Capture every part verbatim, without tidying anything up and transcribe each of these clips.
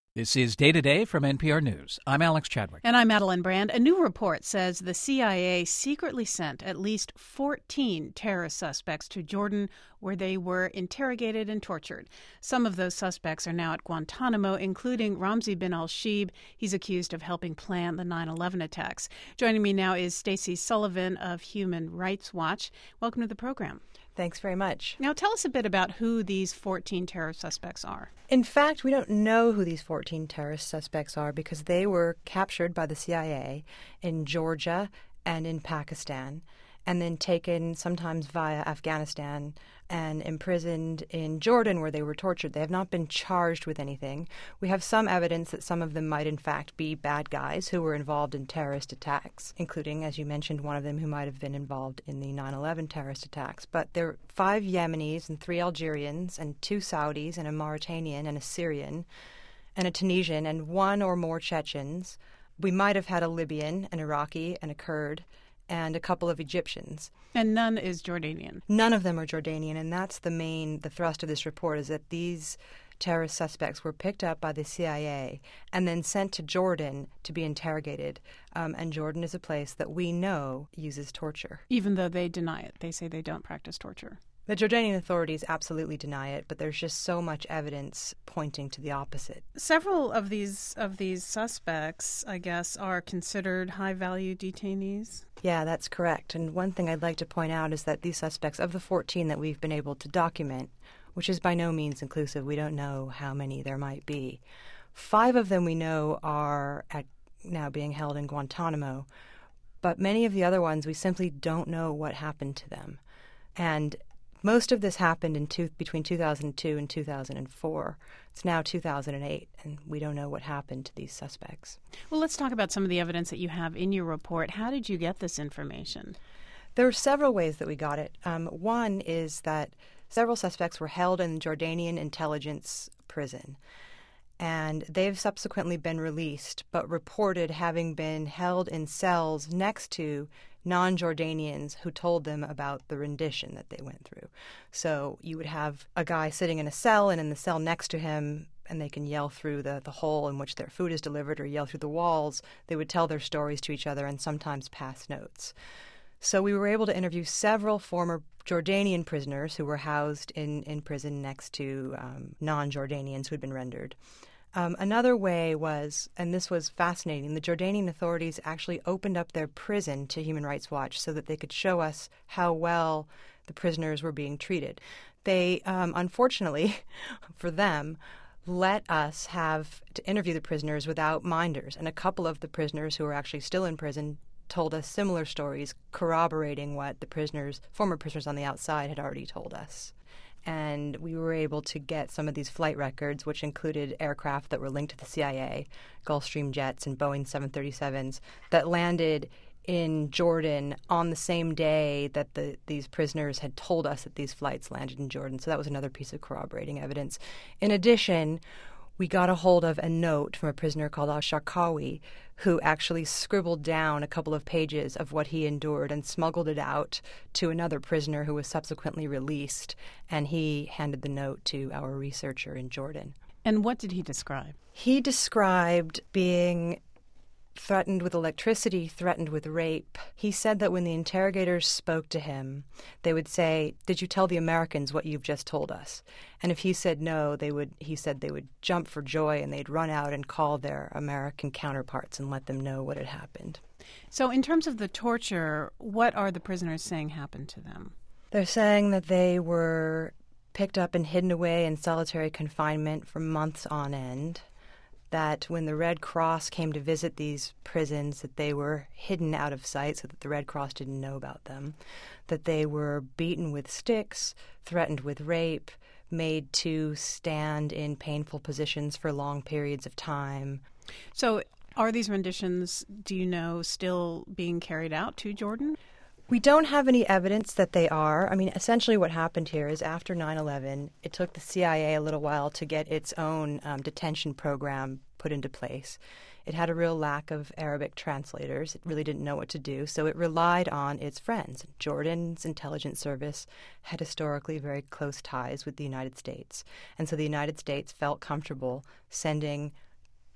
This is Day to Day from N P R News. I'm Alex Chadwick. And I'm Madeline Brand. A new report says the C I A secretly sent at least fourteen terrorist suspects to Jordan, where they were interrogated and tortured. Some of those suspects are now at Guantanamo, including Ramzi bin al-Shibh. He's accused of helping plan the nine eleven attacks. Joining me now is Stacey Sullivan of Human Rights Watch. Welcome to the program. Thanks very much. Now tell us a bit about who these fourteen terrorist suspects are. In fact, we don't know who these fourteen terrorist suspects are because they were captured by the C I A in Georgia and in Pakistan, and then taken sometimes via Afghanistan and imprisoned in Jordan, where they were tortured. They have not been charged with anything. We have some evidence that some of them might in fact be bad guys who were involved in terrorist attacks, including, as you mentioned, one of them who might have been involved in the nine eleven terrorist attacks. But there are five Yemenis and three Algerians and two Saudis and a Mauritanian and a Syrian and a Tunisian and one or more Chechens. We might have had a Libyan, an Iraqi, and a Kurd, and a couple of Egyptians. And none is Jordanian. None of them are Jordanian, and that's the main, the thrust of this report, is that these terrorist suspects were picked up by the C I A and then sent to Jordan to be interrogated. Um, and Jordan is a place that we know uses torture. Even though they deny it. They say they don't practice torture. The Jordanian authorities absolutely deny it, but there's just so much evidence pointing to the opposite. Several of these of these suspects, I guess, are considered high-value detainees. Yeah, that's correct. And one thing I'd like to point out is that these suspects, of the fourteen that we've been able to document, which is by no means inclusive, we don't know how many there might be, five of them we know are at now being held in Guantanamo, but many of the other ones we simply don't know what happened to them. And most of this happened in two, between two thousand two and two thousand four. It's now two thousand eight, and we don't know what happened to these suspects. Well, let's talk about some of the evidence that you have in your report. How did you get this information? There are several ways that we got it. Um, one is that several suspects were held in Jordanian intelligence prison, and they've subsequently been released, but reported having been held in cells next to non-Jordanians who told them about the rendition that they went through. So you would have a guy sitting in a cell, and in the cell next to him, and they can yell through the, the hole in which their food is delivered or yell through the walls. They would tell their stories to each other and sometimes pass notes. So we were able to interview several former Jordanian prisoners who were housed in, in prison next to um, non-Jordanians who had been rendered. Um, another way was, and this was fascinating, the Jordanian authorities actually opened up their prison to Human Rights Watch so that they could show us how well the prisoners were being treated. They, um, unfortunately for them, let us have to interview the prisoners without minders, and a couple of the prisoners who are actually still in prison told us similar stories corroborating what the prisoners, former prisoners on the outside, had already told us. And we were able to get some of these flight records, which included aircraft that were linked to the C I A, Gulfstream jets and Boeing seven thirty-sevens, that landed in Jordan on the same day that the, these prisoners had told us that these flights landed in Jordan. So that was another piece of corroborating evidence. In addition, we got a hold of a note from a prisoner called al-Sharqawi, who actually scribbled down a couple of pages of what he endured and smuggled it out to another prisoner who was subsequently released, and he handed the note to our researcher in Jordan. And what did he describe? He described being threatened with electricity, threatened with rape. He said that when the interrogators spoke to him, they would say, "Did you tell the Americans what you've just told us?" And if he said no, they would. He said they would jump for joy and they'd run out and call their American counterparts and let them know what had happened. So in terms of the torture, what are the prisoners saying happened to them? They're saying that they were picked up and hidden away in solitary confinement for months on end, that when the Red Cross came to visit these prisons, that they were hidden out of sight so that the Red Cross didn't know about them, that they were beaten with sticks, threatened with rape, made to stand in painful positions for long periods of time. So are these renditions, do you know, still being carried out to Jordan? We don't have any evidence that they are. I mean, essentially what happened here is after nine eleven, it took the C I A a little while to get its own um, detention program put into place. It had a real lack of Arabic translators. It really didn't know what to do, so it relied on its friends. Jordan's intelligence service had historically very close ties with the United States, and so the United States felt comfortable sending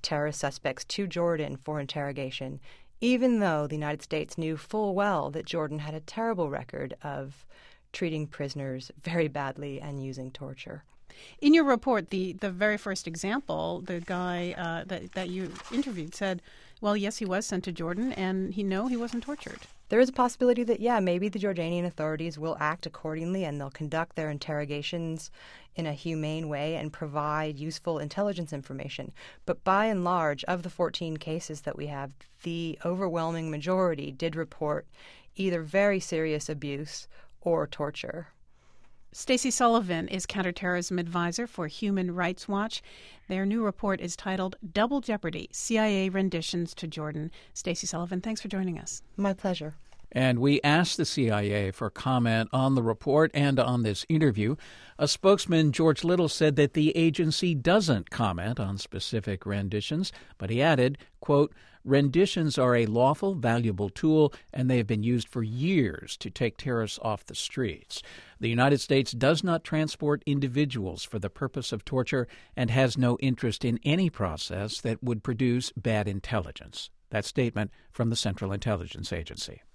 terrorist suspects to Jordan for interrogation, even though the United States knew full well that Jordan had a terrible record of treating prisoners very badly and using torture. In your report, the, the very first example, the guy uh, that, that you interviewed said, well, yes, he was sent to Jordan, and he no, he wasn't tortured. There is a possibility that, yeah, maybe the Jordanian authorities will act accordingly and they'll conduct their interrogations in a humane way and provide useful intelligence information. But by and large, of the fourteen cases that we have, the overwhelming majority did report either very serious abuse or torture. Stacey Sullivan is counterterrorism advisor for Human Rights Watch. Their new report is titled Double Jeopardy, C I A Renditions to Jordan. Stacey Sullivan, thanks for joining us. My pleasure. And we asked the C I A for comment on the report and on this interview. A spokesman, George Little, said that the agency doesn't comment on specific renditions, but he added, quote, renditions are a lawful, valuable tool, and they have been used for years to take terrorists off the streets. The United States does not transport individuals for the purpose of torture and has no interest in any process that would produce bad intelligence. That statement from the Central Intelligence Agency.